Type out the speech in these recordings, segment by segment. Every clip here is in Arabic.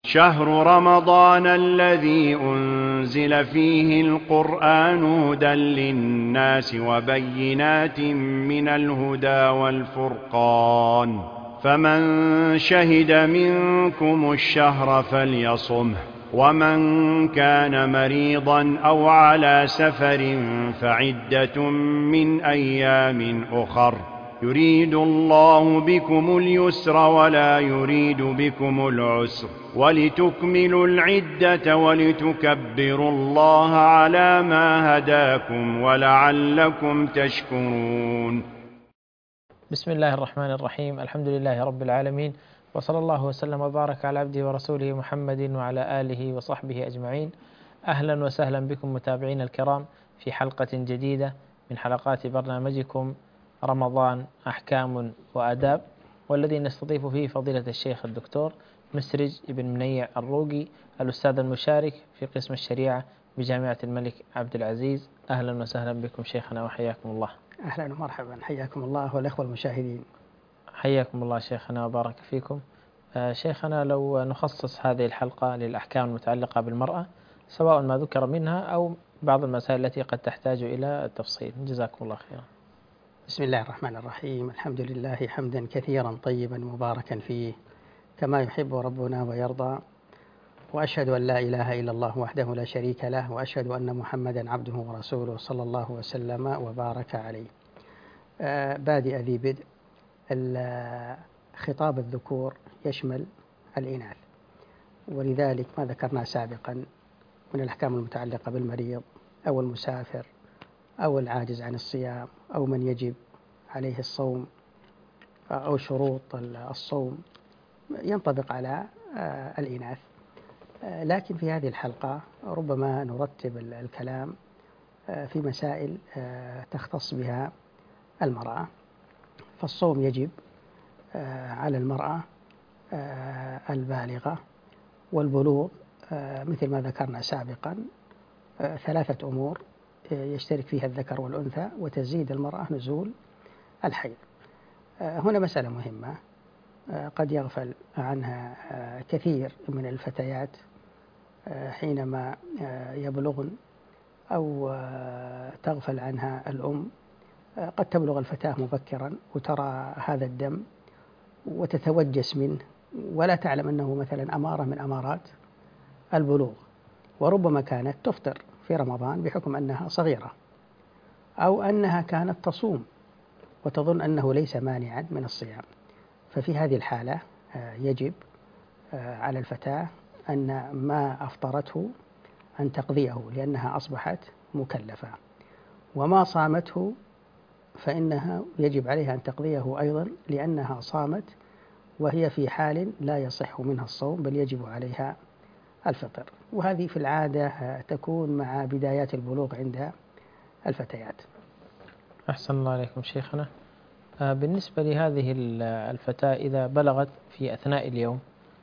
شهر رمضان الذي أنزل فيه القرآن هدى للناس وبينات من الهدى والفرقان، فمن شهد منكم الشهر فليصمه، ومن كان مريضا أو على سفر فعدة من أيام أخر، يريد الله بكم اليسر ولا يريد بكم العسر، ولتكملوا العدة ولتكبروا الله على ما هداكم ولعلكم تشكرون. بسم الله الرحمن الرحيم. الحمد لله رب العالمين، وصلى الله وسلم وبارك على عبده ورسوله محمد وعلى آله وصحبه أجمعين. أهلا وسهلا بكم متابعين الكرام في حلقة جديدة من حلقات برنامجكم رمضان أحكام وآداب، والذي نستضيف فيه فضيلة الشيخ الدكتور مسرج بن منيع الروقي، الأستاذ المشارك في قسم الشريعة بجامعة الملك عبد العزيز. أهلا وسهلا بكم شيخنا وحياكم الله. أهلا ومرحبا، حياكم الله والأخوة المشاهدين. حياكم الله شيخنا وبارك فيكم. شيخنا، لو نخصص هذه الحلقة للأحكام المتعلقة بالمرأة، سواء ما ذكر منها أو بعض المسائل التي قد تحتاج إلى التفصيل، جزاكم الله خيرا. بسم الله الرحمن الرحيم. الحمد لله حمدا كثيرا طيبا مباركا فيه كما يحب ربنا ويرضى، وأشهد أن لا إله إلا الله وحده لا شريك له، وأشهد أن محمدا عبده ورسوله صلى الله وسلم وبارك عليه. بادئ ذي بدء، خطاب الذكور يشمل الإناث، ولذلك ما ذكرنا سابقا من الأحكام المتعلقة بالمريض أو المسافر أو العاجز عن الصيام أو من يجب عليه الصوم أو شروط الصوم ينطبق على الإناث. لكن في هذه الحلقة ربما نرتب الكلام في مسائل تختص بها المرأة. فالصوم يجب على المرأة البالغة، والبلوغ مثل ما ذكرنا سابقا 3 أمور يشترك فيها الذكر والأنثى، وتزيد المرأة نزول الحيض. هنا مسألة مهمة قد يغفل عنها كثير من الفتيات حينما يبلغن، أو تغفل عنها الأم. قد تبلغ الفتاة مبكرا وترى هذا الدم وتتوجس منه ولا تعلم أنه مثلا أمارة من أمارات البلوغ، وربما كانت تفطر في رمضان بحكم أنها صغيرة، أو أنها كانت تصوم وتظن أنه ليس مانعا من الصيام. ففي هذه الحالة يجب على الفتاة أن ما أفطرته أن تقضيه لأنها أصبحت مكلفة، وما صامته فإنها يجب عليها أن تقضيه أيضا لأنها صامت وهي في حال لا يصح منها الصوم بل يجب عليها الفطر. وهذه في العادة تكون مع بدايات البلوغ عند الفتيات. أحسن الله عليكم شيخنا. بالنسبة لهذه الفتاة إذا بلغت في أثناء اليوم،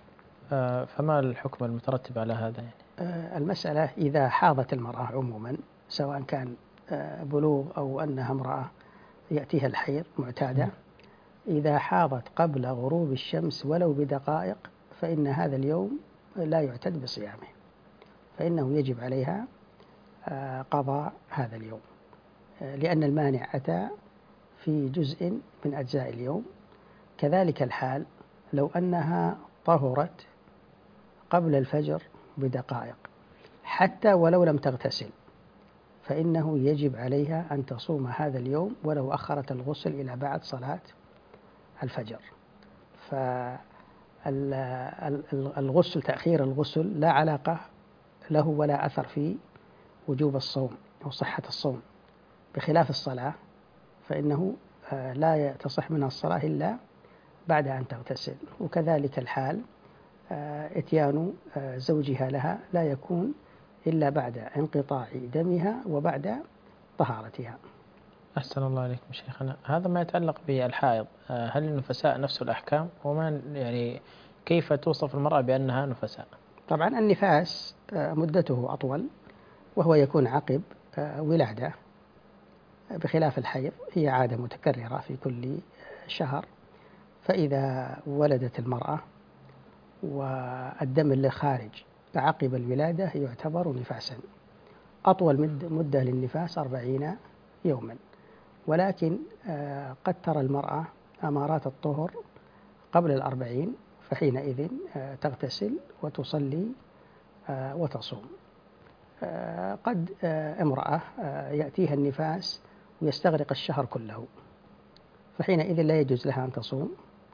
فما الحكم المترتب على هذا؟ المسألة إذا حاضت المرأة عموما، سواء كان بلوغ أو أنها امرأة يأتيها الحيض معتادة، إذا حاضت قبل غروب الشمس ولو بدقائق فإن هذا اليوم لا يعتد بصيامه، فإنه يجب عليها قضاء هذا اليوم، لأن المانع أتى في جزء من أجزاء اليوم. كذلك الحال لو أنها طهرت قبل الفجر بدقائق حتى ولو لم تغتسل، فإنه يجب عليها أن تصوم هذا اليوم ولو أخرت الغسل إلى بعد صلاة الفجر. فالغسل، تأخير الغسل لا علاقة له ولا أثر في وجوب الصوم أو صحة الصوم، بخلاف الصلاة فإنه لا تصح منها الصلاة إلا بعد أن تغتسل. وكذلك الحال إتيان زوجها لها لا يكون إلا بعد انقطاع دمها وبعد طهارتها. أحسن الله عليكم شيخنا. هذا ما يتعلق بالحائض، هل النفساء نفس الأحكام؟ وما كيف توصف المرأة بأنها نفساء؟ طبعا النفاس مدته أطول، وهو يكون عقب ولادة، بخلاف الحيض هي عادة متكررة في كل شهر. فإذا ولدت المرأة والدم اللي خارج عقب الولادة يعتبر نفاسا. أطول مدة للنفاس 40 يوما، ولكن قد ترى المرأة أمارات الطهر قبل 40، فحينئذ تغتسل وتصلي وتصوم. قد امرأة يأتيها النفاس ويستغرق الشهر كله، فحينئذ لا يجوز لها أن تصوم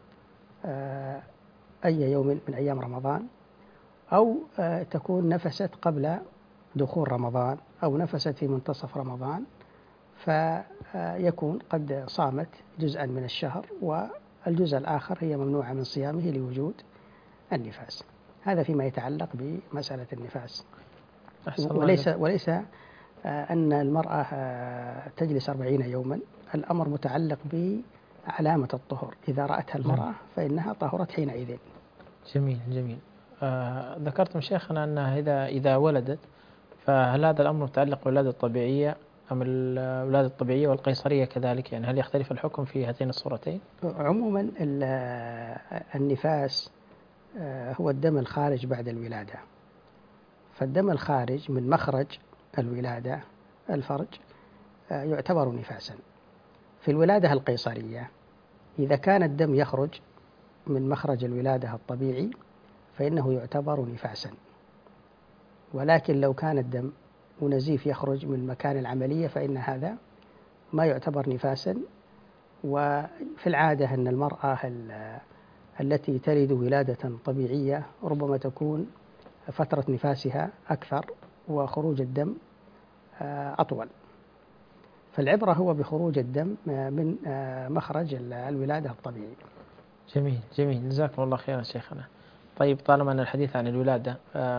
أي يوم من أيام رمضان، أو تكون نفست قبل دخول رمضان أو نفست في منتصف رمضان، فيكون قد صامت جزءا من الشهر والجزء الآخر هي ممنوعة من صيامه لوجود النفاس. هذا فيما يتعلق بمسألة النفاس. وليس أن المرأة تجلس 40 يوما، الأمر متعلق بعلامة الطهر، إذا رأتها المرأة فإنها طهرت حينئذ. جميل جميل. ذكرتم شيخنا أنها إذا ولدت، فهل هذا الأمر متعلق بالولادة الطبيعية أم الولادة الطبيعية والقيصرية كذلك؟ يعني هل يختلف الحكم في هاتين الصورتين؟ عموما النفاس هو الدم الخارج بعد الولادة، فالدم الخارج من مخرج الولادة الفرج يعتبر نفاسا. في الولادة القيصرية إذا كان الدم يخرج من مخرج الولادة الطبيعي فإنه يعتبر نفاسا، ولكن لو كان الدم ونزيف يخرج من مكان العملية فإن هذا ما يعتبر نفاسا. وفي العادة أن المرأة التي تلد ولادة طبيعية ربما تكون فترة نفاسها أكثر وخروج الدم أطول، فالعبرة هو بخروج الدم من مخرج الولادة الطبيعي. جميل جميل، جزاكم الله خيرا شيخنا. طيب، طالما أن الحديث عن الولادة،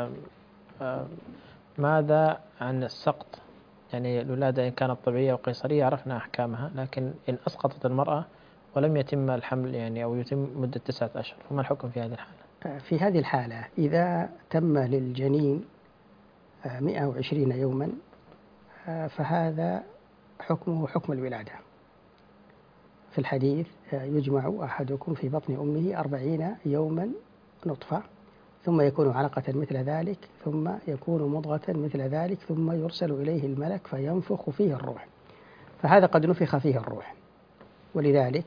ماذا عن السقط؟ يعني الولادة إن كانت طبيعية أو قيصرية عرفنا أحكامها، لكن إن أسقطت المرأة ولم يتم الحمل يعني أو يتم مدة 9 أشهر، فما الحكم في هذه الحالة؟ في هذه الحالة إذا تم للجنين 120 يوما فهذا حكمه حكم الولادة. في الحديث يجمع أحدكم في بطن أمه 40 يوما نطفة، ثم يكون علقة مثل ذلك، ثم يكون مضغة مثل ذلك، ثم يرسل إليه الملك فينفخ فيه الروح، فهذا قد نفخ فيه الروح، ولذلك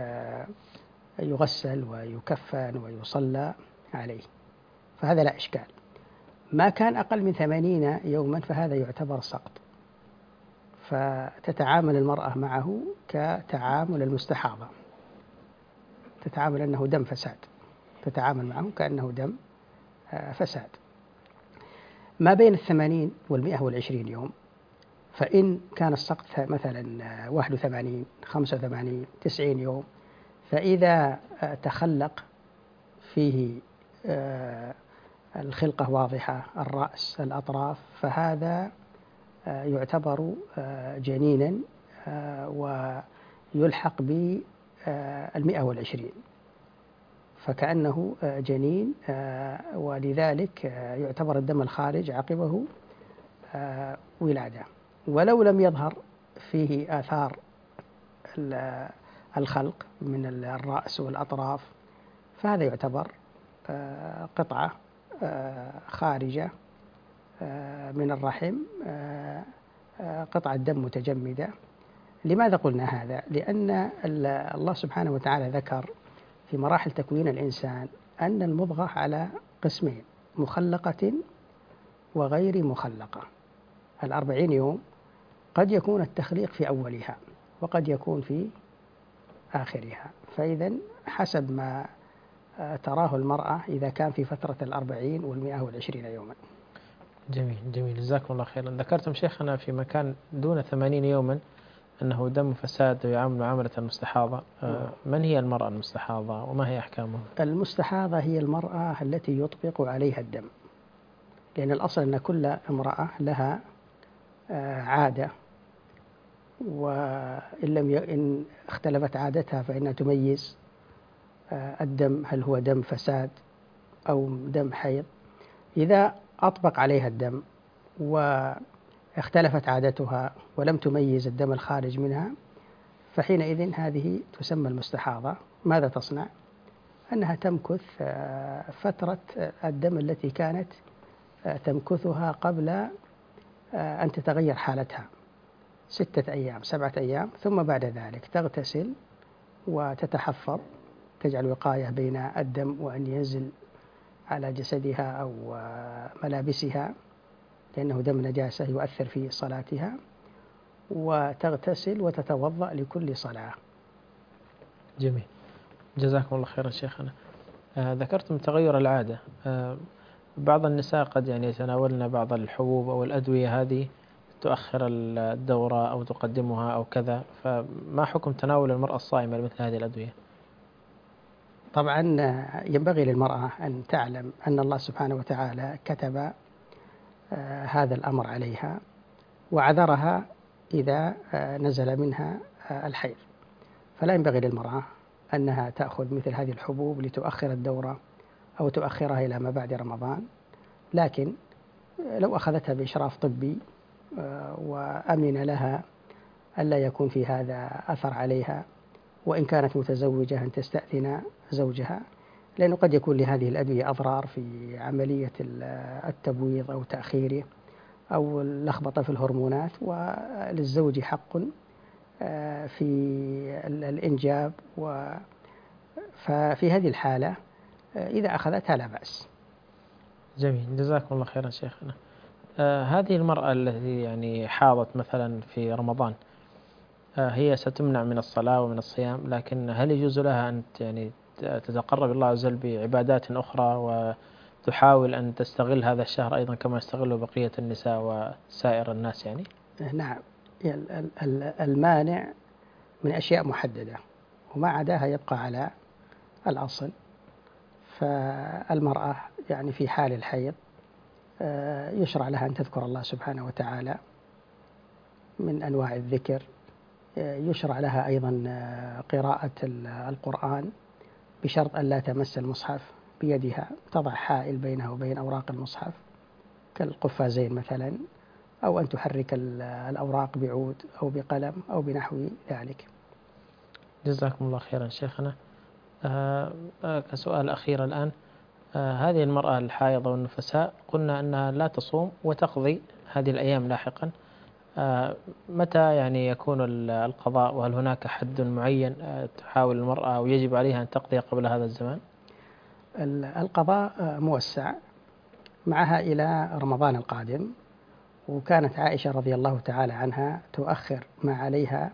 يغسل ويكفن ويصلى عليه، فهذا لا إشكال. ما كان أقل من 80 يوما فهذا يعتبر سقط، فتتعامل المرأة معه كتعامل المستحاضة، تتعامل أنه دم فساد، تتعامل معه كأنه دم فساد. ما بين 80 و120 يوم، فإن كان السقط مثلا 81 85 90 يوم، فإذا تخلق فيه الخلقة واضحة، الرأس، الأطراف، فهذا يعتبر جنينا ويلحق ب120، فكأنه جنين، ولذلك يعتبر الدم الخارج عقبه ولادة. ولو لم يظهر فيه آثار الخلق من الرأس والأطراف فهذا يعتبر قطعة خارجة من الرحم، قطعة دم متجمدة. لماذا قلنا هذا؟ لأن الله سبحانه وتعالى ذكر في مراحل تكوين الإنسان أن المضغة على قسمين: مخلقة وغير مخلقة. 40 يوم قد يكون التخليق في أولها وقد يكون في آخرها، فإذا حسب ما تراه المرأة إذا كان في فترة 40 و120 يوما. جميل جميل، جزاكم الله خيرا. ذكرتم شيخنا في مكان دون 80 يوما أنه دم فساد ويعامل معاملة المستحاضة. من هي المرأة المستحاضة وما هي أحكامها؟ المستحاضة هي المرأة التي يطبق عليها الدم، لأن الأصل أن كل امرأة لها عادة، إن اختلفت عادتها فإنها تميز الدم هل هو دم فساد أو دم حيض. إذا أطبق عليها الدم واختلفت عادتها ولم تميز الدم الخارج منها فحينئذ هذه تسمى المستحاضة. ماذا تصنع؟ أنها تمكث فترة الدم التي كانت تمكثها قبل أن تتغير حالتها، 6 أيام 7 أيام، ثم بعد ذلك تغتسل وتتحفظ، تجعل وقاية بين الدم وأن ينزل على جسدها أو ملابسها، لأنه دم نجاسة يؤثر في صلاتها، وتغتسل وتتوضأ لكل صلاة. جميل، جزاكم الله خيرا شيخنا. ذكرتم تغير العادة. بعض النساء قد يعني يتناولن بعض الحبوب أو الأدوية هذه تؤخر الدورة أو تقدمها أو كذا، فما حكم تناول المرأة الصائمة لمثل هذه الأدوية؟ طبعا ينبغي للمرأة أن تعلم أن الله سبحانه وتعالى كتب هذا الأمر عليها وعذرها إذا نزل منها الحيض، فلا ينبغي للمرأة أنها تأخذ مثل هذه الحبوب لتؤخر الدورة أو تؤخرها إلى ما بعد رمضان، لكن لو أخذتها بإشراف طبي وأمن لها ألا يكون في هذا أثر عليها، وإن كانت متزوجة أن تستأذن زوجها، لأنه قد يكون لهذه الأدوية أضرار في عملية التبويض أو تأخيره أو اللخبطة في الهرمونات، وللزوج حق في الإنجاب، ففي هذه الحالة إذا أخذتها لا بأس. جميل، جزاكم الله خيرا شيخنا. هذه المرأة التي يعني حاضت مثلا في رمضان، هي ستمنع من الصلاة ومن الصيام، لكن هل يجوز لها أن يعني تتقرب الله عز وجل بعبادات أخرى وتحاول أن تستغل هذا الشهر أيضا كما يستغله بقية النساء وسائر الناس يعني؟ نعم، المانع من أشياء محددة وما عداها يبقى على الأصل. فالمرأة يعني في حال الحيض يشرع لها أن تذكر الله سبحانه وتعالى من أنواع الذكر، يشرع لها أيضا قراءة القرآن بشرط أن لا تمس المصحف بيدها، تضع حائل بينها وبين أوراق المصحف كالقفازين مثلا، أو أن تحرك الأوراق بعود أو بقلم أو بنحو ذلك. جزاكم الله خيرا شيخنا. كسؤال أخير الآن، هذه المرأة الحائضة والنفساء قلنا أنها لا تصوم وتقضي هذه الأيام لاحقا، متى يعني يكون القضاء، وهل هناك حد معين تحاول المرأة أو يجب عليها أن تقضي قبل هذا الزمان؟ القضاء موسع معها إلى رمضان القادم، وكانت عائشة رضي الله تعالى عنها تؤخر ما عليها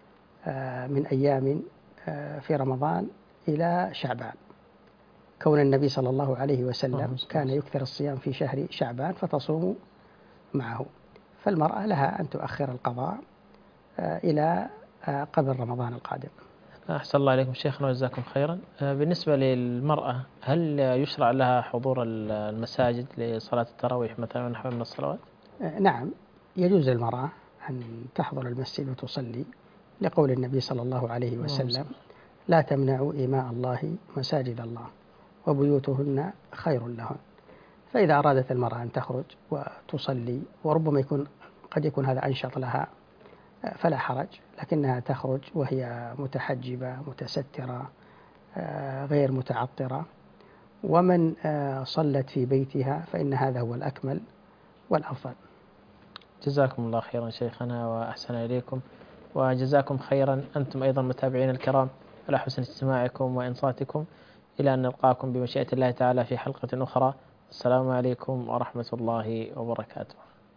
من أيام في رمضان إلى شعبان، كون النبي صلى الله عليه وسلم كان يكثر الصيام في شهر شعبان فتصوم معه، فالمرأة لها أن تؤخر القضاء إلى قبل رمضان القادم. أحسن الله إليكم شيخنا وجزاكم خيرا. بالنسبة للمرأة، هل يشرع لها حضور المساجد لصلاة التراويح مثلا ونحو من الصلوات؟ نعم، يجوز للمرأة أن تحضر المسجد وتصلي، لقول النبي صلى الله عليه وسلم: لا تمنعوا إماء الله مساجد الله وبيوتهن خير لهن. فإذا أرادت المرأة أن تخرج وتصلي، وربما قد يكون هذا أنشط لها، فلا حرج، لكنها تخرج وهي متحجبة متسترة غير متعطرة. ومن صلت في بيتها فإن هذا هو الأكمل والأفضل. جزاكم الله خيرا شيخنا وأحسن إليكم، وجزاكم خيرا أنتم أيضا متابعين الكرام على حسن استماعكم وإنصاتكم، إلى أن نلقاكم بمشيئة الله تعالى في حلقة أخرى. السلام عليكم ورحمة الله وبركاته.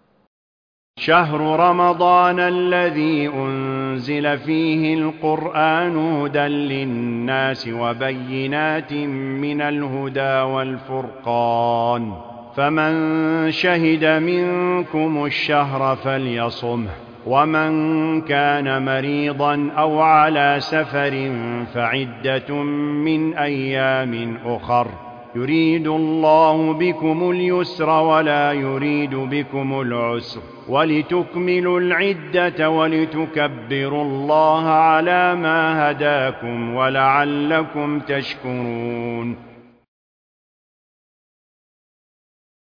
شهر رمضان الذي أنزل فيه القرآن هدى للناس وبينات من الهدى والفرقان، فمن شهد منكم الشهر فليصمه، ومن كان مريضا أو على سفر فعدة من أيام أخر، يريد الله بكم اليسر ولا يريد بكم العسر، ولتكملوا العدة ولتكبروا الله على ما هداكم ولعلكم تشكرون.